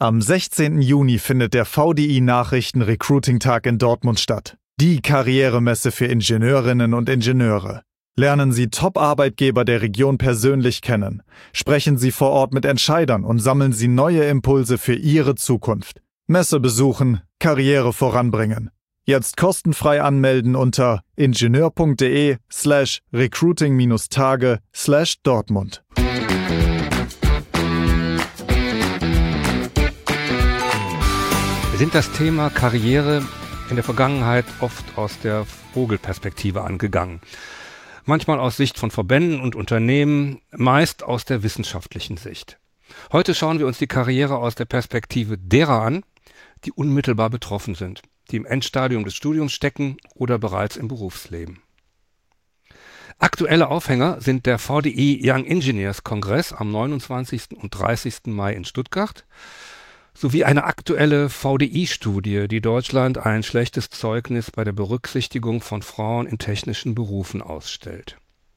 Am 16. Juni findet der VDI Nachrichten Recruiting Tag in Dortmund statt. Die Karrieremesse für Ingenieurinnen und Ingenieure. Lernen Sie Top-Arbeitgeber der Region persönlich kennen. Sprechen Sie vor Ort mit Entscheidern und sammeln Sie neue Impulse für Ihre Zukunft. Messe besuchen, Karriere voranbringen. Jetzt kostenfrei anmelden unter ingenieur.de/recruiting-tage/Dortmund. Wir sind das Thema Karriere in der Vergangenheit oft aus der Vogelperspektive angegangen. Manchmal aus Sicht von Verbänden und Unternehmen, meist aus der wissenschaftlichen Sicht. Heute schauen wir uns die Karriere aus der Perspektive derer an, die unmittelbar betroffen sind, die im Endstadium des Studiums stecken oder bereits im Berufsleben. Aktuelle Aufhänger sind der VDI Young Engineers Kongress am 29. und 30. Mai in Stuttgart sowie eine aktuelle VDI-Studie, die Deutschland ein schlechtes Zeugnis bei der Berücksichtigung von Frauen in technischen Berufen ausstellt.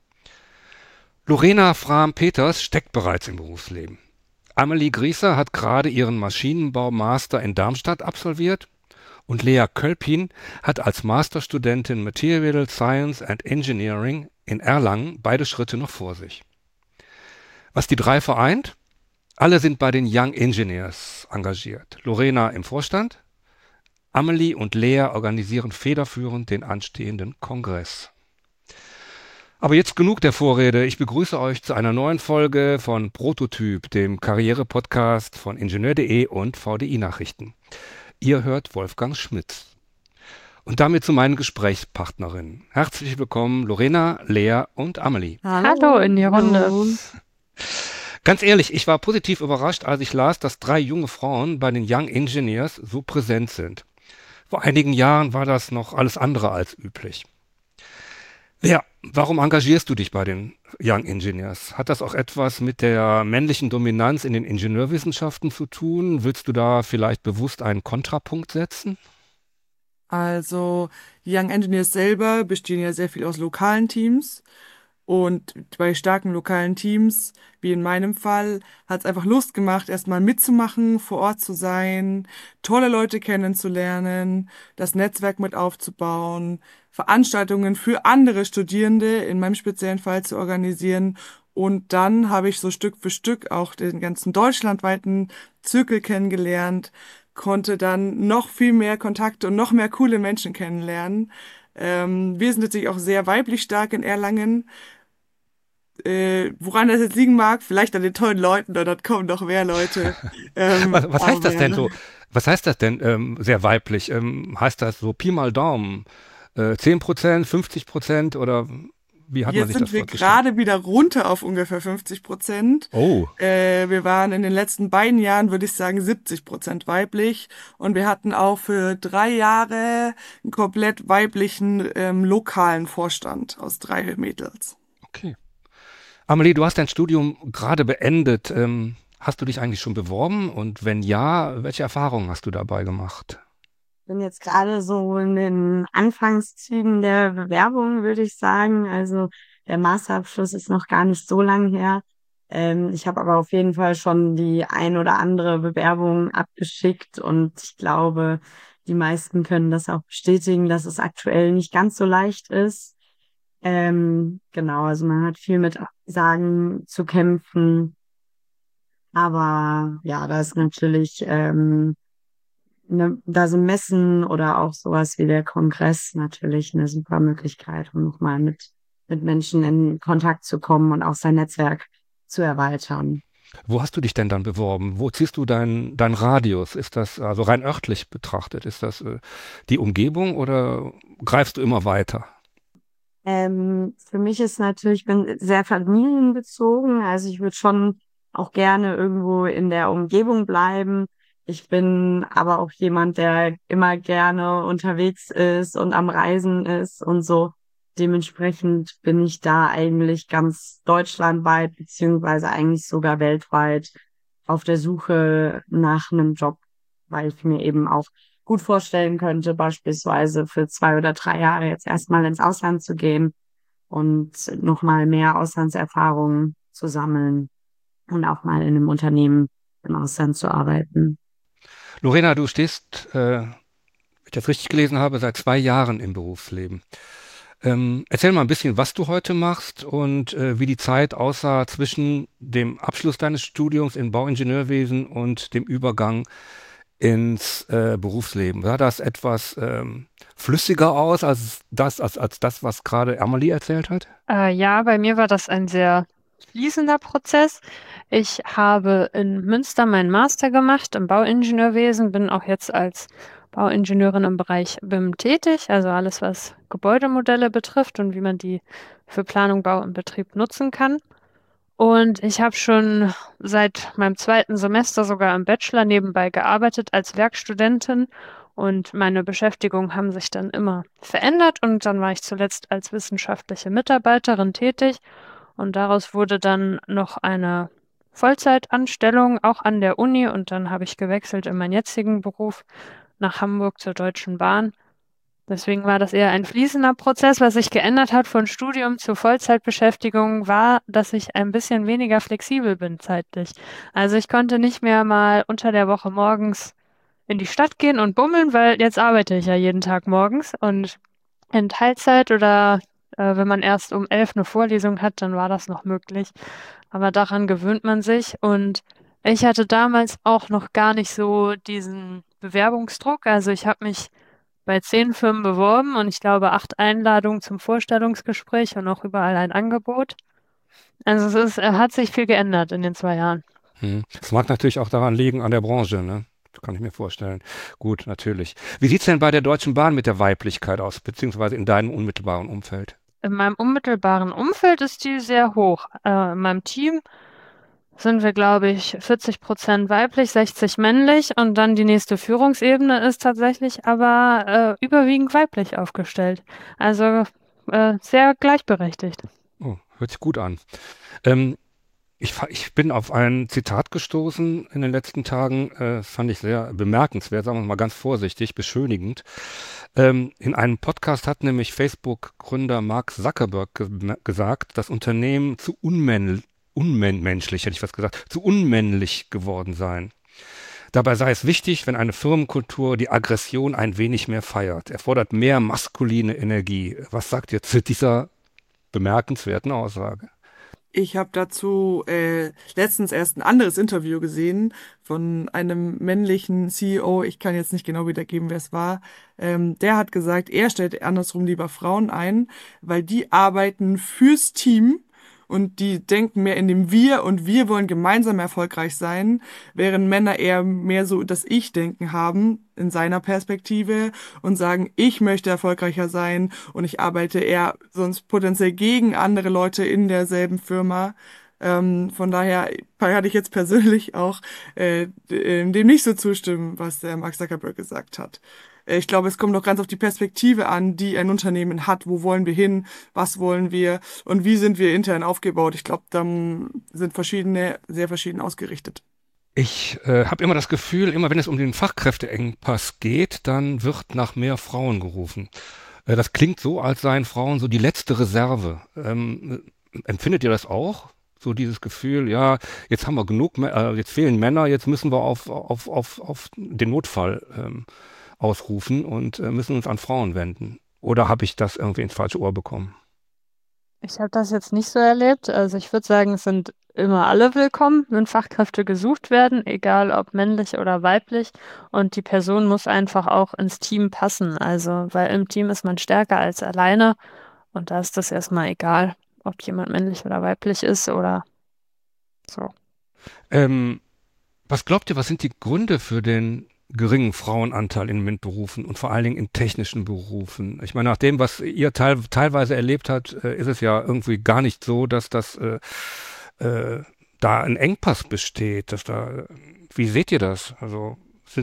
Lorena Frahm-Peters steckt bereits im Berufsleben. Amelie Grieser hat gerade ihren Maschinenbau-Master in Darmstadt absolviert und Lea Kölpin hat als Masterstudentin Material Science and Engineering in Erlangen beide Schritte noch vor sich. Was die drei vereint? Alle sind bei den Young Engineers engagiert. Lorena im Vorstand, Amelie und Lea organisieren federführend den anstehenden Kongress. Aber jetzt genug der Vorrede. Ich begrüße euch zu einer neuen Folge von Prototyp, dem Karriere-Podcast von Ingenieur.de und VDI Nachrichten. Ihr hört Wolfgang Schmitz. Und damit zu meinen Gesprächspartnerinnen. Herzlich willkommen Lorena, Lea und Amelie. Hallo in die Runde. Ganz ehrlich, ich war positiv überrascht, als ich las, dass 3 junge Frauen bei den Young Engineers so präsent sind. Vor einigen Jahren war das noch alles andere als üblich. Lea, warum engagierst du dich bei den Young Engineers? Hat das auch etwas mit der männlichen Dominanz in den Ingenieurwissenschaften zu tun? Willst du da vielleicht bewusst einen Kontrapunkt setzen? Also, die Young Engineers selber bestehen ja sehr viel aus lokalen Teams. Und bei starken lokalen Teams, wie in meinem Fall, hat es einfach Lust gemacht, erstmal mitzumachen, vor Ort zu sein, tolle Leute kennenzulernen, das Netzwerk mit aufzubauen, Veranstaltungen für andere Studierende, in meinem speziellen Fall zu organisieren. Und dann habe ich so Stück für Stück auch den ganzen deutschlandweiten Zirkel kennengelernt, konnte dann noch viel mehr Kontakte und noch mehr coole Menschen kennenlernen. Wir sind natürlich auch sehr weiblich stark in Erlangen. Woran das jetzt liegen mag, vielleicht an den tollen Leuten, dort kommen noch mehr Leute. Was heißt das denn so? Was heißt das denn sehr weiblich? Heißt das so Pi mal Daumen? 10%, 50% oder wie hat man Jetzt sich das sind wir vorgestellt? gerade wieder runter auf ungefähr 50%. Oh, Wir waren in den letzten beiden Jahren, würde ich sagen, 70% weiblich. Und wir hatten auch für 3 Jahre einen komplett weiblichen lokalen Vorstand aus 3 Mädels. okay. Amelie, du hast dein Studium gerade beendet. Hast du dich eigentlich schon beworben? Und wenn ja, welche Erfahrungen hast du dabei gemacht? Ich bin jetzt gerade so in den Anfangszügen der Bewerbung, würde ich sagen. Also der Masterabschluss ist noch gar nicht so lang her. Ich habe aber auf jeden Fall schon die ein oder andere Bewerbung abgeschickt und ich glaube, die meisten können das auch bestätigen, dass es aktuell nicht ganz so leicht ist. Genau, also man hat viel mit Absagen zu kämpfen. Aber ja, da ist natürlich da sind Messen oder auch sowas wie der Kongress natürlich eine super Möglichkeit, um nochmal mit Menschen in Kontakt zu kommen und auch sein Netzwerk zu erweitern. Wo hast du dich denn dann beworben? Wo ziehst du dein Radius? Ist das also rein örtlich betrachtet? Ist das die Umgebung oder greifst du immer weiter? Für mich ist natürlich, ich bin sehr familienbezogen, also ich würde schon auch gerne irgendwo in der Umgebung bleiben. Ich bin aber auch jemand, der immer gerne unterwegs ist und am Reisen ist und so. Dementsprechend bin ich da eigentlich ganz deutschlandweit beziehungsweise eigentlich sogar weltweit auf der Suche nach einem Job, weil ich mir eben auch gut vorstellen könnte, beispielsweise für 2 oder 3 Jahre jetzt erstmal ins Ausland zu gehen und nochmal mehr Auslandserfahrungen zu sammeln und auch mal in einem Unternehmen im Ausland zu arbeiten. Lorena, du stehst, wenn ich das richtig gelesen habe, seit 2 Jahren im Berufsleben. Erzähl mal ein bisschen, was du heute machst und wie die Zeit aussah zwischen dem Abschluss deines Studiums in Bauingenieurwesen und dem Übergang ins Berufsleben. Sah das etwas flüssiger aus als das, was gerade Amelie erzählt hat? Ja, bei mir war das ein sehr fließender Prozess. Ich habe in Münster meinen Master gemacht im Bauingenieurwesen, bin auch jetzt als Bauingenieurin im Bereich BIM tätig, also alles, was Gebäudemodelle betrifft und wie man die für Planung, Bau und Betrieb nutzen kann. Und ich habe schon seit meinem zweiten Semester sogar im Bachelor nebenbei gearbeitet als Werkstudentin und meine Beschäftigungen haben sich dann immer verändert und dann war ich zuletzt als wissenschaftliche Mitarbeiterin tätig und daraus wurde dann noch eine Vollzeitanstellung auch an der Uni und dann habe ich gewechselt in meinen jetzigen Beruf nach Hamburg zur Deutschen Bahn. Deswegen war das eher ein fließender Prozess. Was sich geändert hat von Studium zu Vollzeitbeschäftigung, war, dass ich ein bisschen weniger flexibel bin zeitlich. Also ich konnte nicht mehr mal unter der Woche morgens in die Stadt gehen und bummeln, weil jetzt arbeite ich ja jeden Tag morgens und in Teilzeit oder wenn man erst um 11 eine Vorlesung hat, dann war das noch möglich. Aber daran gewöhnt man sich und ich hatte damals auch noch gar nicht so diesen Bewerbungsdruck. Also ich habe mich bei 10 Firmen beworben und ich glaube 8 Einladungen zum Vorstellungsgespräch und auch überall ein Angebot. Also hat sich viel geändert in den 2 Jahren. Das mag natürlich auch daran liegen, an der Branche, ne? Das kann ich mir vorstellen. Gut, natürlich. Wie sieht es denn bei der Deutschen Bahn mit der Weiblichkeit aus, beziehungsweise in deinem unmittelbaren Umfeld? In meinem unmittelbaren Umfeld ist die sehr hoch. In meinem Team sind wir, glaube ich, 40% weiblich, 60 männlich und dann die nächste Führungsebene ist tatsächlich aber überwiegend weiblich aufgestellt. Also sehr gleichberechtigt. Oh, hört sich gut an. Ähm, ich bin auf ein Zitat gestoßen in den letzten Tagen, das fand ich sehr bemerkenswert, sagen wir mal ganz vorsichtig, beschönigend. In einem Podcast hat nämlich Facebook-Gründer Mark Zuckerberg gesagt, das Unternehmen zu unmenschlich, hätte ich was gesagt, zu unmännlich geworden seien. Dabei sei es wichtig, wenn eine Firmenkultur die Aggression ein wenig mehr feiert. Er fordert mehr maskuline Energie. Was sagt ihr zu dieser bemerkenswerten Aussage? Ich habe dazu letztens erst ein anderes Interview gesehen von einem männlichen CEO. Ich kann jetzt nicht genau wiedergeben, wer es war. Der hat gesagt, er stellt andersrum lieber Frauen ein, weil die arbeiten fürs Team und die denken mehr in dem Wir und wir wollen gemeinsam erfolgreich sein, während Männer eher mehr so das Ich-Denken haben in seiner Perspektive und sagen, ich möchte erfolgreicher sein und ich arbeite eher sonst potenziell gegen andere Leute in derselben Firma. Von daher kann ich jetzt persönlich auch dem nicht so zustimmen, was der Mark Zuckerberg gesagt hat. Ich glaube, es kommt noch ganz auf die Perspektive an, die ein Unternehmen hat. Wo wollen wir hin? Was wollen wir? Und wie sind wir intern aufgebaut? Ich glaube, dann sind verschiedene, sehr verschieden ausgerichtet. Ich habe immer das Gefühl, immer wenn es um den Fachkräfteengpass geht, dann wird nach mehr Frauen gerufen. Das klingt so, als seien Frauen so die letzte Reserve. Empfindet ihr das auch? So dieses Gefühl, ja, jetzt haben wir genug, jetzt fehlen Männer, jetzt müssen wir auf den Notfall ausrufen und müssen uns an Frauen wenden. Oder habe ich das irgendwie ins falsche Ohr bekommen? Ich habe das jetzt nicht so erlebt. Also ich würde sagen, es sind immer alle willkommen, wenn Fachkräfte gesucht werden, egal ob männlich oder weiblich. Und die Person muss einfach auch ins Team passen. Also, weil im Team ist man stärker als alleine. Und da ist das erstmal egal, ob jemand männlich oder weiblich ist oder so. Ähm, Was glaubt ihr, was sind die Gründe für den geringen Frauenanteil in MINT-Berufen und vor allen Dingen in technischen Berufen? Ich meine, nach dem, was ihr teilweise erlebt habt, ist es ja irgendwie gar nicht so, dass das da ein Engpass besteht. Wie seht ihr das? Also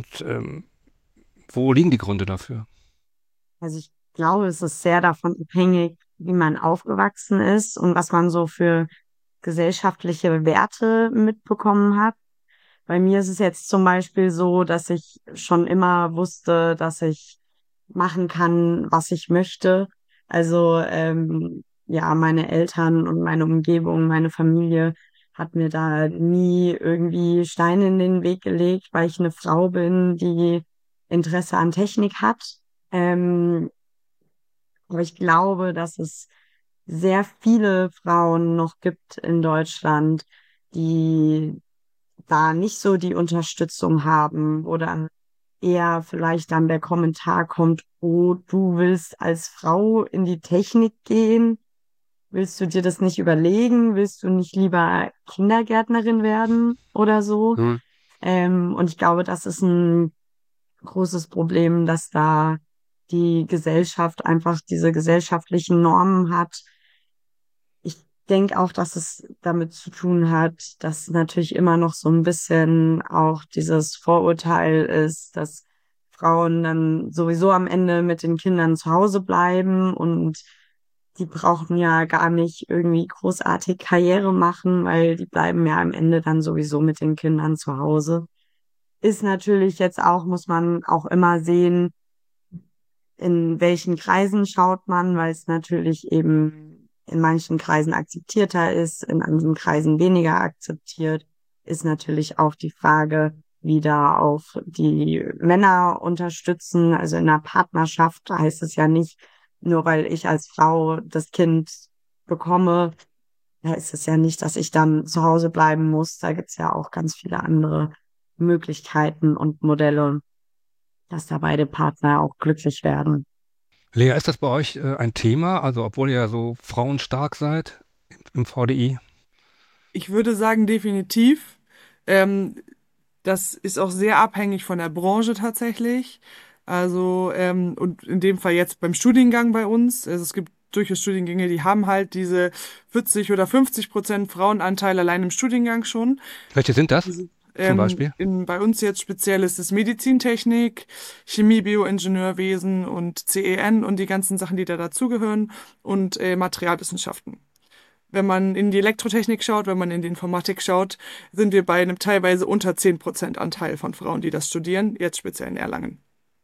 wo liegen die Gründe dafür? Also ich glaube, es ist sehr davon abhängig, wie man aufgewachsen ist und was man so für gesellschaftliche Werte mitbekommen hat. Bei mir ist es jetzt zum Beispiel so, dass ich schon immer wusste, dass ich machen kann, was ich möchte. Also ja, meine Eltern und meine Umgebung, meine Familie hat mir da nie irgendwie Steine in den Weg gelegt, weil ich eine Frau bin, die Interesse an Technik hat. Ähm, aber ich glaube, dass es sehr viele Frauen noch gibt in Deutschland, die da nicht so die Unterstützung haben oder eher vielleicht dann der Kommentar kommt, oh, du willst als Frau in die Technik gehen? Willst du dir das nicht überlegen? Willst du nicht lieber Kindergärtnerin werden oder so? Hm. Und ich glaube, das ist ein großes Problem, dass da die Gesellschaft einfach diese gesellschaftlichen Normen hat. Ich denke auch, dass es damit zu tun hat, dass natürlich immer noch so ein bisschen auch dieses Vorurteil ist, dass Frauen dann sowieso am Ende mit den Kindern zu Hause bleiben und die brauchen ja gar nicht irgendwie großartig Karriere machen, weil die bleiben ja am Ende dann sowieso mit den Kindern zu Hause. Ist natürlich jetzt auch, muss man auch immer sehen, in welchen Kreisen schaut man, weil es natürlich eben in manchen Kreisen akzeptierter ist, in anderen Kreisen weniger akzeptiert, ist natürlich auch die Frage, wie da auch die Männer unterstützen. Also in einer Partnerschaft heißt es ja nicht, nur weil ich als Frau das Kind bekomme, heißt es ja nicht, dass ich dann zu Hause bleiben muss. Da gibt's ja auch ganz viele andere Möglichkeiten und Modelle, dass da beide Partner auch glücklich werden. Lea, ist das bei euch ein Thema? Also obwohl ihr ja so frauenstark seid im VDI? Ich würde sagen, definitiv. Ähm, Das ist auch sehr abhängig von der Branche tatsächlich. Also, und in dem Fall jetzt beim Studiengang bei uns. Also es gibt durchaus Studiengänge, die haben halt diese 40 oder 50% Frauenanteil allein im Studiengang schon. Welche sind das Diese, zum Beispiel? bei uns jetzt speziell ist es Medizintechnik, Chemie, Bioingenieurwesen und CEN und die ganzen Sachen, die da dazugehören und Materialwissenschaften. Wenn man in die Elektrotechnik schaut, wenn man in die Informatik schaut, sind wir bei einem teilweise unter 10% Anteil von Frauen, die das studieren, jetzt speziell in Erlangen.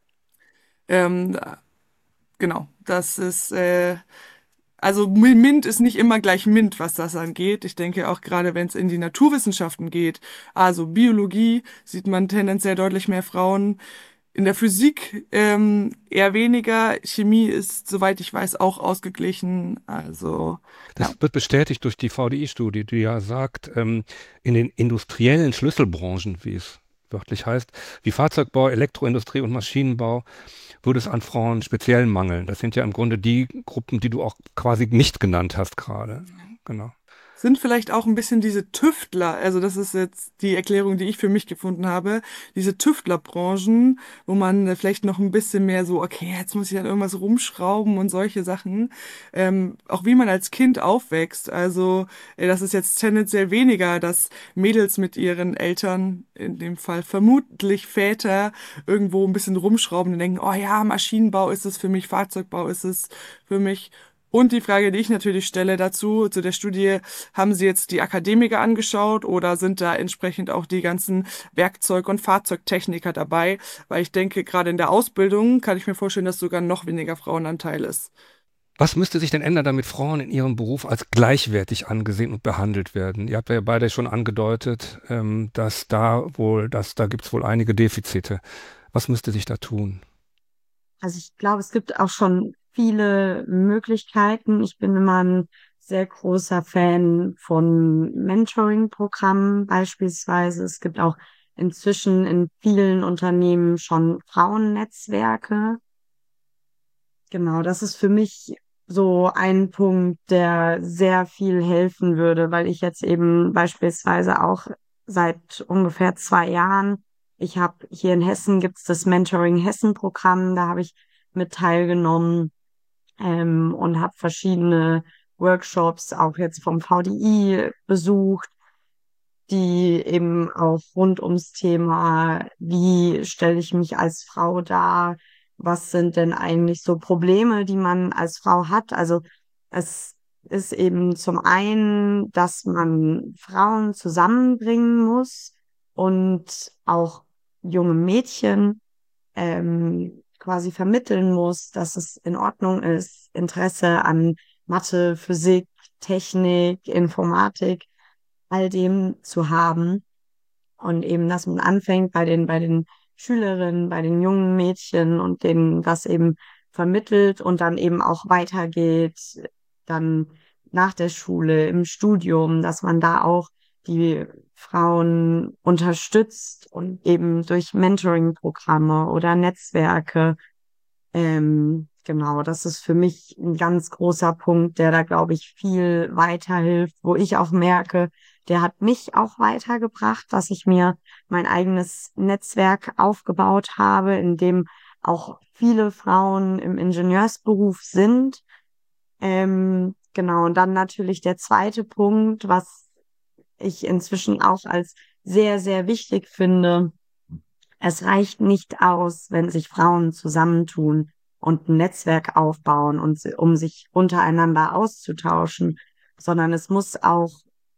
Ähm, genau, das ist, also MINT ist nicht immer gleich MINT, was das angeht. Ich denke auch gerade, wenn es in die Naturwissenschaften geht, also Biologie, sieht man tendenziell deutlich mehr Frauen. In der Physik eher weniger. Chemie ist, soweit ich weiß, auch ausgeglichen. Also, ja. Das wird bestätigt durch die VDI-Studie, die ja sagt, in den industriellen Schlüsselbranchen, wie es wörtlich heißt, wie Fahrzeugbau, Elektroindustrie und Maschinenbau, würde es an Frauen speziell mangeln. Das sind ja im Grunde die Gruppen, die du auch quasi nicht genannt hast gerade. Genau. Sind vielleicht auch ein bisschen diese Tüftler, also das ist jetzt die Erklärung, die ich für mich gefunden habe, diese Tüftlerbranchen, wo man vielleicht noch ein bisschen mehr so, okay, jetzt muss ich an irgendwas rumschrauben und solche Sachen. Auch wie man als Kind aufwächst. Also das ist jetzt tendenziell weniger, dass Mädels mit ihren Eltern, in dem Fall vermutlich Väter, irgendwo ein bisschen rumschrauben und denken, oh ja, Maschinenbau ist es für mich, Fahrzeugbau ist es für mich. Und die Frage, die ich natürlich stelle dazu, zu der Studie, haben Sie jetzt die Akademiker angeschaut oder sind da entsprechend auch die ganzen Werkzeug- und Fahrzeugtechniker dabei? Weil ich denke, gerade in der Ausbildung kann ich mir vorstellen, dass sogar noch weniger Frauenanteil ist. Was müsste sich denn ändern, damit Frauen in ihrem Beruf als gleichwertig angesehen und behandelt werden? Ihr habt ja beide schon angedeutet, da gibt es wohl einige Defizite. Was müsste sich da tun? Also ich glaube, es gibt auch schon viele Möglichkeiten. Ich bin immer ein sehr großer Fan von Mentoring-Programmen beispielsweise. Es gibt auch inzwischen in vielen Unternehmen schon Frauennetzwerke. Genau, das ist für mich so ein Punkt, der sehr viel helfen würde, weil ich jetzt eben beispielsweise auch seit ungefähr 2 Jahren, ich habe hier in Hessen gibt's das Mentoring Hessen Programm, da habe ich mit teilgenommen und habe verschiedene Workshops auch jetzt vom VDI besucht, die eben auch rund ums Thema, wie stelle ich mich als Frau dar, was sind denn eigentlich so Probleme, die man als Frau hat. Also es ist eben zum einen, dass man Frauen zusammenbringen muss und auch junge Mädchen quasi vermitteln muss, dass es in Ordnung ist, Interesse an Mathe, Physik, Technik, Informatik all dem zu haben. Und eben, dass man anfängt bei den Schülerinnen, bei den jungen Mädchen und denen das eben vermittelt und dann eben auch weitergeht, dann nach der Schule, im Studium, dass man da auch die Frauen unterstützt und eben durch Mentoring-Programme oder Netzwerke. Genau, das ist für mich ein ganz großer Punkt, der da, glaube ich, viel weiterhilft, wo ich auch merke, der hat mich auch weitergebracht, dass ich mir mein eigenes Netzwerk aufgebaut habe, in dem auch viele Frauen im Ingenieursberuf sind. Genau, und dann natürlich der zweite Punkt, was ich inzwischen auch als sehr, sehr wichtig finde. Es reicht nicht aus, wenn sich Frauen zusammentun und ein Netzwerk aufbauen und um sich untereinander auszutauschen, sondern es muss auch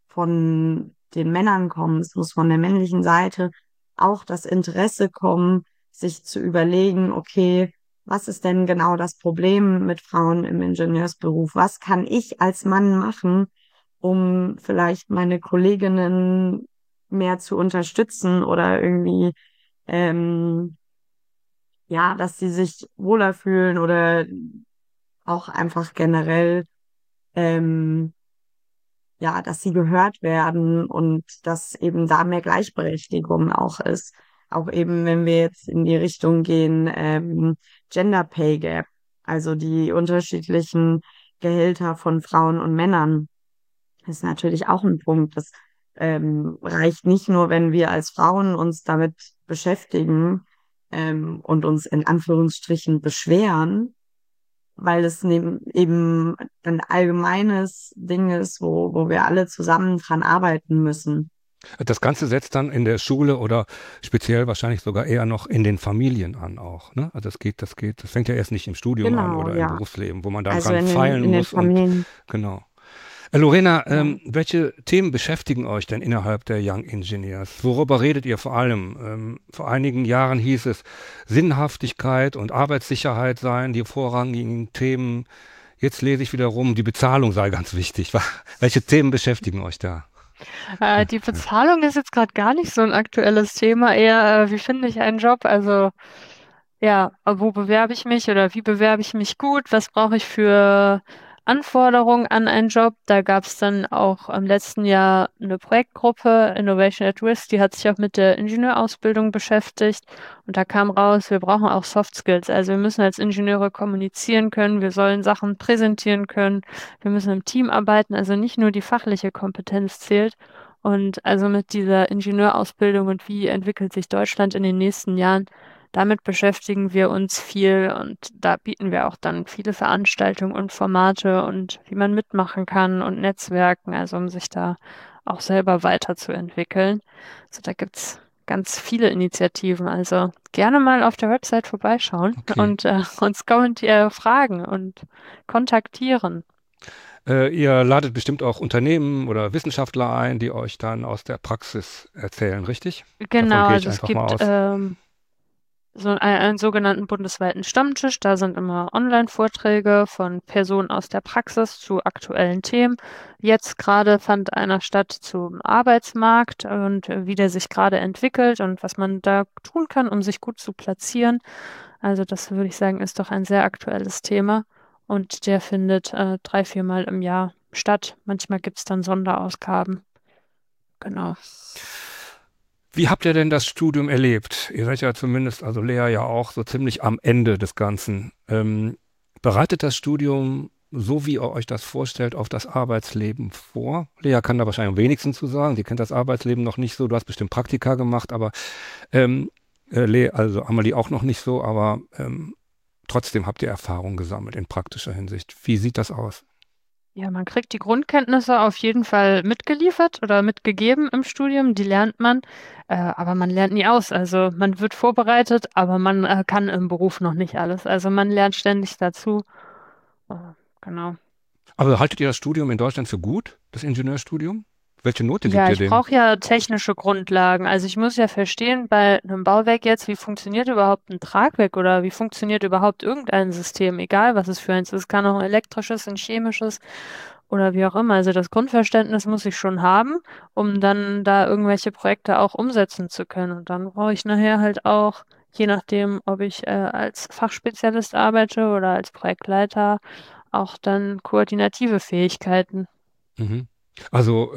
von den Männern kommen, es muss von der männlichen Seite auch das Interesse kommen, sich zu überlegen, okay, was ist denn genau das Problem mit Frauen im Ingenieursberuf? Was kann ich als Mann machen, um vielleicht meine Kolleginnen mehr zu unterstützen oder irgendwie ähm, ja, dass sie sich wohler fühlen oder auch einfach generell, ähm, ja, dass sie gehört werden und dass eben da mehr Gleichberechtigung auch ist. Auch eben, wenn wir jetzt in die Richtung gehen, Gender Pay Gap, also die unterschiedlichen Gehälter von Frauen und Männern, ist natürlich auch ein Punkt. Das reicht nicht nur, wenn wir als Frauen uns damit beschäftigen und uns in Anführungsstrichen beschweren, weil es eben ein allgemeines Ding ist, wo wir alle zusammen dran arbeiten müssen. Das Ganze setzt dann in der Schule oder speziell wahrscheinlich sogar eher noch in den Familien an auch, ne? Also das fängt ja erst nicht im Studium an Genau, oder im ja. Berufsleben, wo man dann Also dran feilen in den muss und Familien, genau. Lorena, ja. welche Themen beschäftigen euch denn innerhalb der Young Engineers? Worüber redet ihr vor allem? Vor einigen Jahren hieß es, Sinnhaftigkeit und Arbeitssicherheit seien die vorrangigen Themen. Jetzt lese ich wiederum, die Bezahlung sei ganz wichtig. Welche Themen beschäftigen euch da? Die Bezahlung ist jetzt gerade gar nicht so ein aktuelles Thema, eher, wie finde ich einen Job? Also, ja, wo bewerbe ich mich oder wie bewerbe ich mich gut? Was brauche ich für Anforderungen an einen Job? Da gab es dann auch im letzten Jahr eine Projektgruppe, Innovation at Risk, die hat sich auch mit der Ingenieurausbildung beschäftigt. Und da kam raus, wir brauchen auch Soft Skills. Also wir müssen als Ingenieure kommunizieren können, wir sollen Sachen präsentieren können, wir müssen im Team arbeiten. Also nicht nur die fachliche Kompetenz zählt. Und also mit dieser Ingenieurausbildung und wie entwickelt sich Deutschland in den nächsten Jahren, damit beschäftigen wir uns viel und da bieten wir auch dann viele Veranstaltungen und Formate und wie man mitmachen kann und Netzwerken, also um sich da auch selber weiterzuentwickeln. Also da gibt's ganz viele Initiativen. Also gerne mal auf der Website vorbeischauen Okay. und uns fragen und kontaktieren. Ihr ladet bestimmt auch Unternehmen oder Wissenschaftler ein, die euch dann aus der Praxis erzählen, richtig? Genau, Davon gehe ich also es einfach mal gibt aus. so einen sogenannten bundesweiten Stammtisch. Da sind immer Online-Vorträge von Personen aus der Praxis zu aktuellen Themen. Jetzt gerade fand einer statt zum Arbeitsmarkt und wie der sich gerade entwickelt und was man da tun kann, um sich gut zu platzieren. Also das würde ich sagen, ist doch ein sehr aktuelles Thema und der findet 3-4 Mal im Jahr statt. Manchmal gibt es dann Sonderausgaben. Genau. Wie habt ihr denn das Studium erlebt? Ihr seid ja zumindest, also Lea ja auch, so ziemlich am Ende des Ganzen. Bereitet das Studium, so wie ihr euch das vorstellt, auf das Arbeitsleben vor? Lea kann da wahrscheinlich am wenigsten zu sagen. Sie kennt das Arbeitsleben noch nicht so. Du hast bestimmt Praktika gemacht, aber also Amelie auch noch nicht so, aber trotzdem habt ihr Erfahrung gesammelt in praktischer Hinsicht. Wie sieht das aus? Ja, man kriegt die Grundkenntnisse auf jeden Fall mitgeliefert oder mitgegeben im Studium, die lernt man, aber man lernt nie aus. Also man wird vorbereitet, aber man kann im Beruf noch nicht alles. Also man lernt ständig dazu. Äh, genau. Aber haltet ihr das Studium in Deutschland für gut, das Ingenieurstudium? Welche Note gebt Ja, ihr ich dem? brauche ja technische Grundlagen. Also ich muss ja verstehen bei einem Bauwerk jetzt, wie funktioniert überhaupt ein Tragwerk oder wie funktioniert überhaupt irgendein System, egal was es für eins ist. Es kann auch ein elektrisches, ein chemisches. oder wie auch immer. Also das Grundverständnis muss ich schon haben, um dann da irgendwelche Projekte auch umsetzen zu können. Und dann brauche ich nachher halt auch, je nachdem, ob ich als Fachspezialist arbeite oder als Projektleiter, auch dann koordinative Fähigkeiten. Mhm. Also,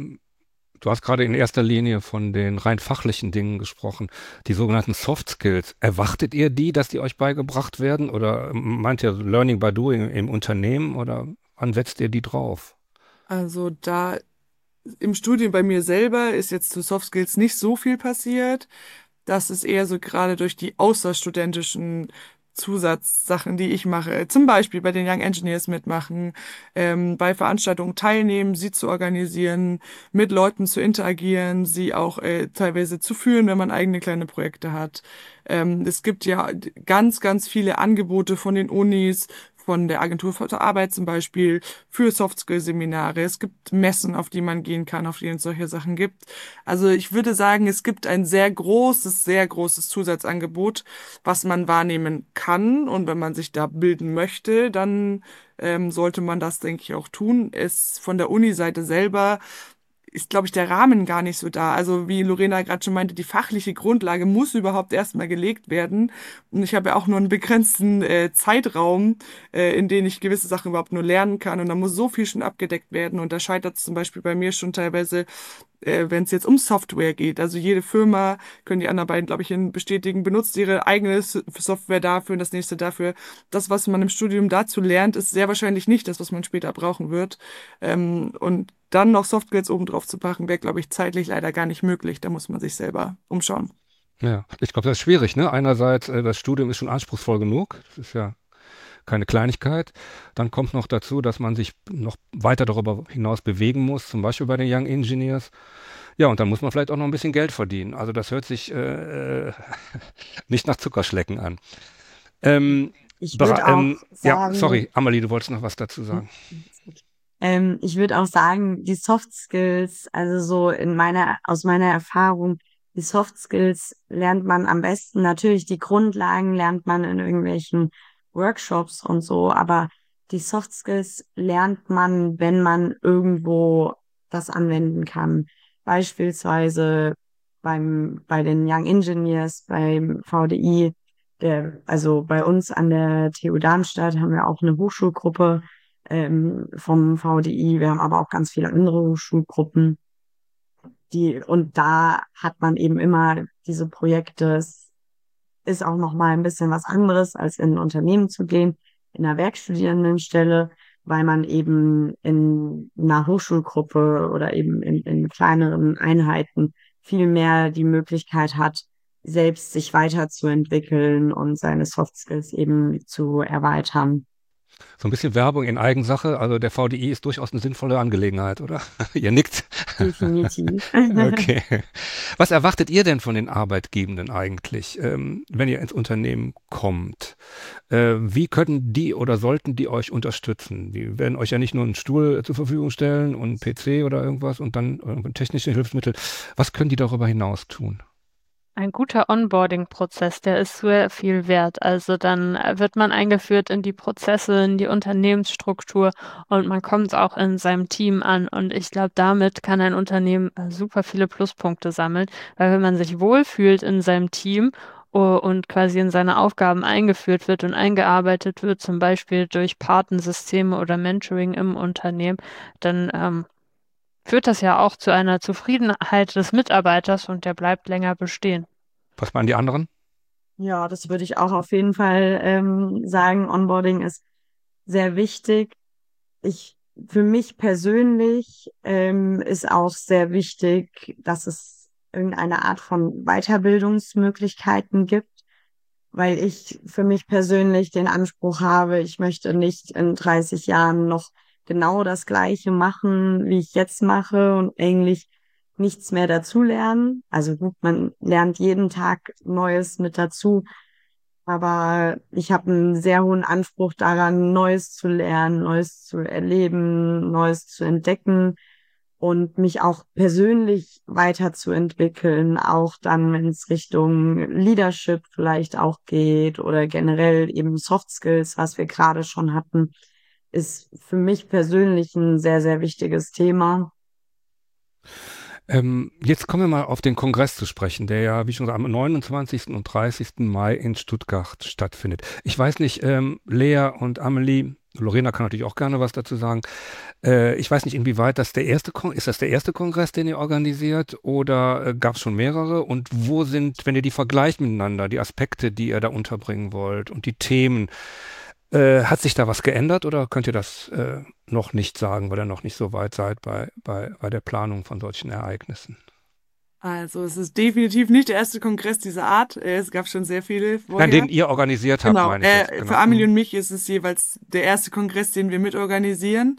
du hast gerade in erster Linie von den rein fachlichen Dingen gesprochen, die sogenannten Soft Skills. Erwartet ihr die, dass die euch beigebracht werden? Oder meint ihr Learning by Doing im Unternehmen? Oder wann setzt ihr die drauf? Also da im Studium bei mir selber ist jetzt zu Soft Skills nicht so viel passiert. Das ist eher so gerade durch die außerstudentischen Zusatzsachen, die ich mache. Zum Beispiel bei den Young Engineers mitmachen, bei Veranstaltungen teilnehmen, sie zu organisieren, mit Leuten zu interagieren, sie auch teilweise zu führen, wenn man eigene kleine Projekte hat. Es gibt ja ganz, ganz viele Angebote von den Unis, von der Agentur für Arbeit zum Beispiel, für Soft-Skill-Seminare. Es gibt Messen, auf die man gehen kann, auf denen es solche Sachen gibt. Also ich würde sagen, es gibt ein sehr großes Zusatzangebot, was man wahrnehmen kann. Und wenn man sich da bilden möchte, dann sollte man das, denke ich, auch tun. Es von der Uni-Seite selber ist, glaube ich, der Rahmen gar nicht so da. Also wie Lorena gerade schon meinte, die fachliche Grundlage muss überhaupt erstmal gelegt werden. Und ich habe ja auch nur einen begrenzten Zeitraum, in dem ich gewisse Sachen überhaupt nur lernen kann. Und da muss so viel schon abgedeckt werden. Und da scheitert es zum Beispiel bei mir schon teilweise, wenn es jetzt um Software geht. Also jede Firma, können die anderen beiden, glaube ich, bestätigen, benutzt ihre eigene Software dafür und das nächste dafür. Das, was man im Studium dazu lernt, ist sehr wahrscheinlich nicht das, was man später brauchen wird. Und dann noch Softskills oben drauf zu packen, wäre, glaube ich, zeitlich leider gar nicht möglich. Da muss man sich selber umschauen. Ja, ich glaube, das ist schwierig, ne? Einerseits, das Studium ist schon anspruchsvoll genug. Das ist ja keine Kleinigkeit. Dann kommt noch dazu, dass man sich noch weiter darüber hinaus bewegen muss, zum Beispiel bei den Young Engineers. Ja, und dann muss man vielleicht auch noch ein bisschen Geld verdienen. Also das hört sich nicht nach Zuckerschlecken an. Ich würde auch Ja, sagen, sorry, Amalie, du wolltest noch was dazu sagen. ich würde auch sagen, die Soft Skills, also so aus meiner Erfahrung, die Soft Skills lernt man am besten. Natürlich, die Grundlagen lernt man in irgendwelchen Workshops und so, aber die Soft Skills lernt man, wenn man irgendwo das anwenden kann. Beispielsweise bei den Young Engineers, beim VDI, also bei uns an der TU Darmstadt haben wir auch eine Hochschulgruppe vom VDI. Wir haben aber auch ganz viele andere Hochschulgruppen, und da hat man eben immer diese Projekte. Es ist auch noch mal ein bisschen was anderes, als in ein Unternehmen zu gehen, in einer Werkstudierendenstelle, weil man eben in einer Hochschulgruppe oder eben in kleineren Einheiten viel mehr die Möglichkeit hat, selbst sich weiterzuentwickeln und seine Soft Skills eben zu erweitern. So ein bisschen Werbung in Eigensache. Also der VDI ist durchaus eine sinnvolle Angelegenheit, oder? Ihr nickt. Definitiv. Okay. Was erwartet ihr denn von den Arbeitgebenden eigentlich, wenn ihr ins Unternehmen kommt? Wie können die oder sollten die euch unterstützen? Die werden euch ja nicht nur einen Stuhl zur Verfügung stellen und einen PC oder irgendwas und dann technische Hilfsmittel. Was können die darüber hinaus tun? Ein guter Onboarding-Prozess, der ist sehr viel wert. Also dann wird man eingeführt in die Prozesse, in die Unternehmensstruktur und man kommt auch in seinem Team an. Und ich glaube, damit kann ein Unternehmen super viele Pluspunkte sammeln, weil wenn man sich wohlfühlt in seinem Team und quasi in seine Aufgaben eingeführt wird und eingearbeitet wird, zum Beispiel durch Patensysteme oder Mentoring im Unternehmen, dann führt das ja auch zu einer Zufriedenheit des Mitarbeiters und der bleibt länger bestehen. Was meinen die anderen? Ja, das würde ich auch auf jeden Fall sagen. Onboarding ist sehr wichtig. Für mich persönlich ist auch sehr wichtig, dass es irgendeine Art von Weiterbildungsmöglichkeiten gibt, weil ich für mich persönlich den Anspruch habe, ich möchte nicht in 30 Jahren noch genau das Gleiche machen, wie ich jetzt mache und eigentlich nichts mehr dazulernen. Also gut, man lernt jeden Tag Neues mit dazu, aber ich habe einen sehr hohen Anspruch daran, Neues zu lernen, Neues zu erleben, Neues zu entdecken und mich auch persönlich weiterzuentwickeln, auch dann, wenn es Richtung Leadership vielleicht auch geht oder generell eben Soft Skills, was wir gerade schon hatten. ist für mich persönlich ein sehr, sehr wichtiges Thema. Jetzt kommen wir mal auf den Kongress zu sprechen, der ja, wie schon gesagt, am 29. und 30. Mai in Stuttgart stattfindet. Ich weiß nicht, Lea und Amelie, Lorena kann natürlich auch gerne was dazu sagen. Ich weiß nicht, inwieweit ist das der erste Kongress, den ihr organisiert, oder gab es schon mehrere? Und wo sind, wenn ihr die vergleicht miteinander, die Aspekte, die ihr da unterbringen wollt und die Themen? Hat sich da was geändert oder könnt ihr das noch nicht sagen, weil ihr noch nicht so weit seid bei der Planung von solchen Ereignissen? Also es ist definitiv nicht der erste Kongress dieser Art. Es gab schon sehr viele Nein, vorher. den ihr organisiert habt, Genau. meine ich jetzt. Für Genau. Amelie und mich ist es jeweils der erste Kongress, den wir mitorganisieren.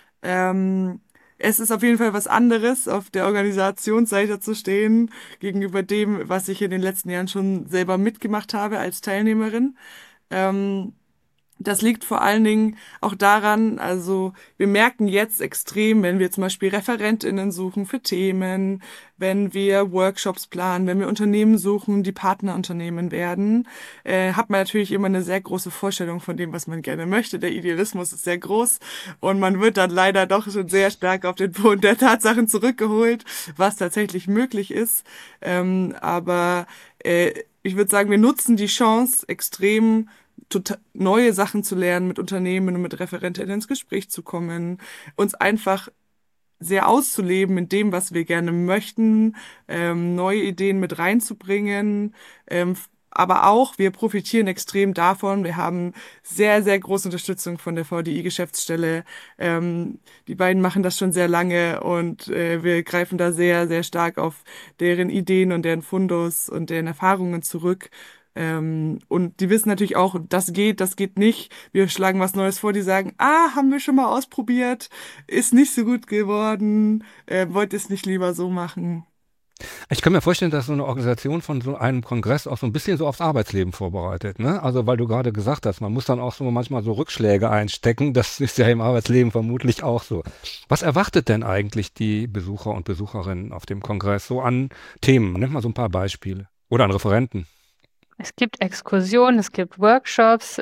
Es ist auf jeden Fall was anderes, auf der Organisationsseite zu stehen, gegenüber dem, was ich in den letzten Jahren schon selber mitgemacht habe als Teilnehmerin. Ähm, Das liegt vor allen Dingen auch daran, also wir merken jetzt extrem, wenn wir zum Beispiel ReferentInnen suchen für Themen, wenn wir Workshops planen, wenn wir Unternehmen suchen, die Partnerunternehmen werden, hat man natürlich immer eine sehr große Vorstellung von dem, was man gerne möchte. Der Idealismus ist sehr groß und man wird dann leider doch schon sehr stark auf den Boden der Tatsachen zurückgeholt, was tatsächlich möglich ist. Aber ich würde sagen, wir nutzen die Chance extrem, neue Sachen zu lernen, mit Unternehmen und mit Referentinnen ins Gespräch zu kommen, uns einfach sehr auszuleben in dem, was wir gerne möchten, neue Ideen mit reinzubringen. Aber auch, wir profitieren extrem davon. Wir haben sehr, sehr große Unterstützung von der VDI-Geschäftsstelle. Die beiden machen das schon sehr lange und wir greifen da sehr, sehr stark auf deren Ideen und deren Fundus und deren Erfahrungen zurück. Und die wissen natürlich auch, das geht nicht. Wir schlagen was Neues vor, die sagen, haben wir schon mal ausprobiert, ist nicht so gut geworden, wollt ihr es nicht lieber so machen? Ich kann mir vorstellen, dass so eine Organisation von so einem Kongress auch so ein bisschen so aufs Arbeitsleben vorbereitet, ne? Also, weil du gerade gesagt hast, man muss dann auch so manchmal so Rückschläge einstecken. Das ist ja im Arbeitsleben vermutlich auch so. Was erwartet denn eigentlich die Besucher und Besucherinnen auf dem Kongress so an Themen? Nennt mal so ein paar Beispiele. Oder an Referenten. Es gibt Exkursionen, es gibt Workshops,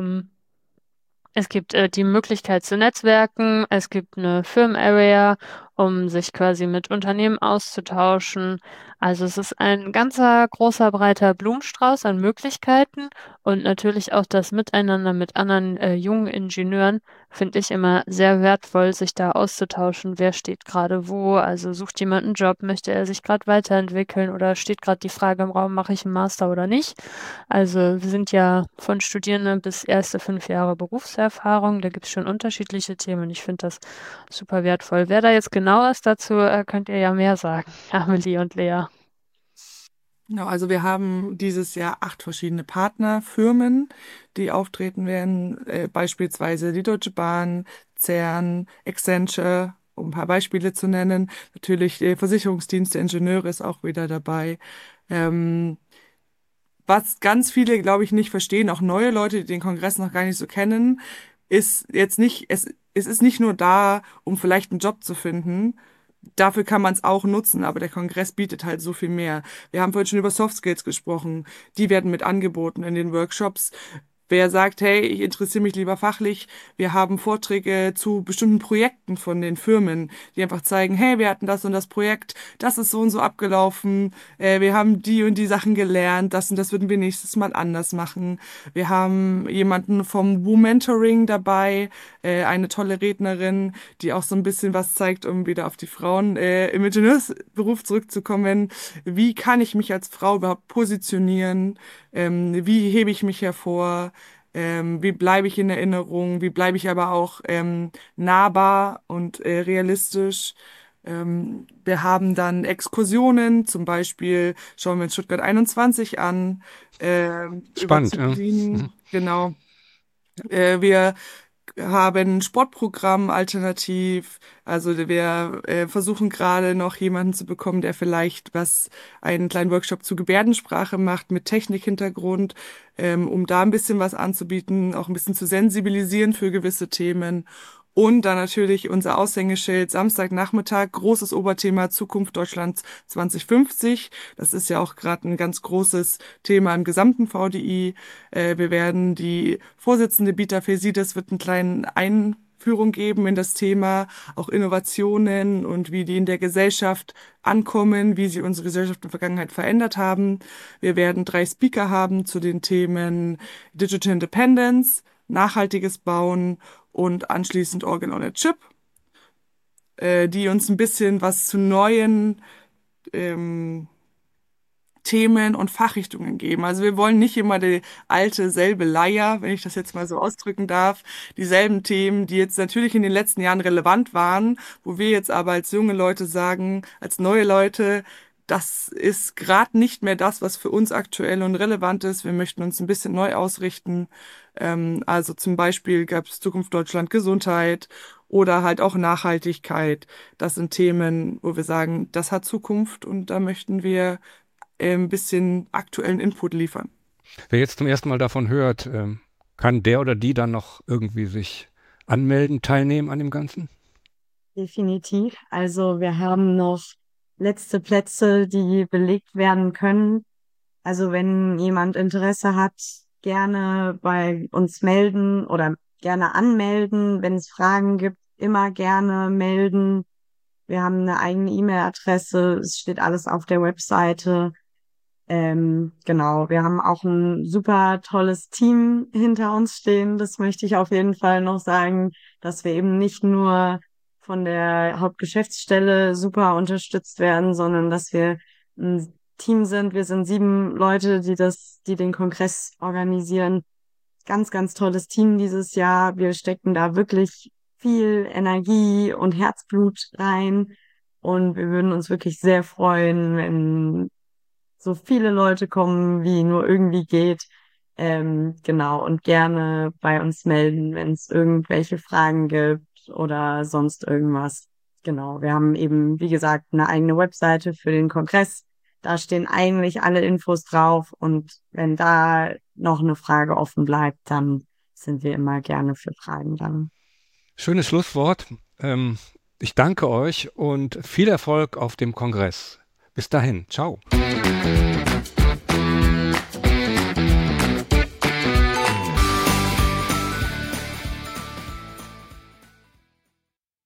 es gibt die Möglichkeit zu netzwerken, es gibt eine Firmen-Area, um sich quasi mit Unternehmen auszutauschen. Also es ist ein ganzer großer, breiter Blumenstrauß an Möglichkeiten und natürlich auch das Miteinander mit anderen jungen Ingenieuren finde ich immer sehr wertvoll, sich da auszutauschen. Wer steht gerade wo? Also sucht jemand einen Job? Möchte er sich gerade weiterentwickeln oder steht gerade die Frage im Raum, mache ich einen Master oder nicht? Also wir sind ja von Studierenden bis erste 5 Jahre Berufserfahrung. Da gibt es schon unterschiedliche Themen und ich finde das super wertvoll. Wer da jetzt genau ist dazu, könnt ihr ja mehr sagen, Amelie und Lea. Genau, also wir haben dieses Jahr 8 verschiedene Partnerfirmen, die auftreten werden, beispielsweise die Deutsche Bahn, CERN, Accenture, um ein paar Beispiele zu nennen. Natürlich der Versicherungsdienst der Ingenieure ist auch wieder dabei. Ähm, Was ganz viele, glaube ich, nicht verstehen, auch neue Leute, die den Kongress noch gar nicht so kennen, ist jetzt nicht, es ist nicht nur da, um vielleicht einen Job zu finden. Dafür kann man es auch nutzen, aber der Kongress bietet halt so viel mehr. Wir haben vorhin schon über Soft Skills gesprochen. Die werden mit angeboten in den Workshops. Wer sagt, hey, ich interessiere mich lieber fachlich, wir haben Vorträge zu bestimmten Projekten von den Firmen, die einfach zeigen, hey, wir hatten das und das Projekt, das ist so und so abgelaufen, wir haben die und die Sachen gelernt, das und das würden wir nächstes Mal anders machen. Wir haben jemanden vom Womentoring dabei, eine tolle Rednerin, die auch so ein bisschen was zeigt, um wieder auf die Frauen im Ingenieursberuf zurückzukommen. Wie kann ich mich als Frau überhaupt positionieren? Wie hebe ich mich hervor? Wie bleibe ich in Erinnerung? Wie bleibe ich aber auch nahbar und realistisch? Wir haben dann Exkursionen, zum Beispiel schauen wir uns Stuttgart 21 an, über Spannend, ja. Zyklin, genau. Wir haben ein Sportprogramm alternativ. Also wir versuchen gerade noch jemanden zu bekommen, der vielleicht einen kleinen Workshop zu Gebärdensprache macht mit Technikhintergrund, um da ein bisschen was anzubieten, auch ein bisschen zu sensibilisieren für gewisse Themen. Und dann natürlich unser Aushängeschild Samstagnachmittag, großes Oberthema Zukunft Deutschlands 2050. Das ist ja auch gerade ein ganz großes Thema im gesamten VDI. Wir werden die Vorsitzende Bita Fesides wird einen kleinen Einführung geben in das Thema, auch Innovationen und wie die in der Gesellschaft ankommen, wie sie unsere Gesellschaft in der Vergangenheit verändert haben. Wir werden 3 Speaker haben zu den Themen Digital Independence, nachhaltiges Bauen und anschließend Organ on a Chip, die uns ein bisschen was zu neuen Themen und Fachrichtungen geben. Also wir wollen nicht immer die alte selbe Leier, wenn ich das jetzt mal so ausdrücken darf, dieselben Themen, die jetzt natürlich in den letzten Jahren relevant waren, wo wir jetzt aber als junge Leute sagen, als neue Leute, das ist gerade nicht mehr das, was für uns aktuell und relevant ist. Wir möchten uns ein bisschen neu ausrichten. Also zum Beispiel gab es Zukunft Deutschland Gesundheit oder halt auch Nachhaltigkeit. Das sind Themen, wo wir sagen, das hat Zukunft und da möchten wir ein bisschen aktuellen Input liefern. Wer jetzt zum ersten Mal davon hört, kann der oder die dann noch irgendwie sich anmelden, teilnehmen an dem Ganzen? Definitiv. Also wir haben noch letzte Plätze, die belegt werden können. Also wenn jemand Interesse hat, gerne bei uns melden oder gerne anmelden. Wenn es Fragen gibt, immer gerne melden. Wir haben eine eigene E-Mail-Adresse. Es steht alles auf der Webseite. Genau, wir haben auch ein super tolles Team hinter uns stehen. Das möchte ich auf jeden Fall noch sagen, dass wir eben nicht nur von der Hauptgeschäftsstelle super unterstützt werden, sondern dass wir ein Team sind. Wir sind 7 Leute, die den Kongress organisieren. Ganz, ganz tolles Team dieses Jahr. Wir stecken da wirklich viel Energie und Herzblut rein. Und wir würden uns wirklich sehr freuen, wenn so viele Leute kommen, wie nur irgendwie geht. Genau, und gerne bei uns melden, wenn es irgendwelche Fragen gibt oder sonst irgendwas. Genau, wir haben eben, wie gesagt, eine eigene Webseite für den Kongress. Da stehen eigentlich alle Infos drauf und wenn da noch eine Frage offen bleibt, dann sind wir immer gerne für Fragen dann. Schönes Schlusswort. Ich danke euch und viel Erfolg auf dem Kongress. Bis dahin. Ciao.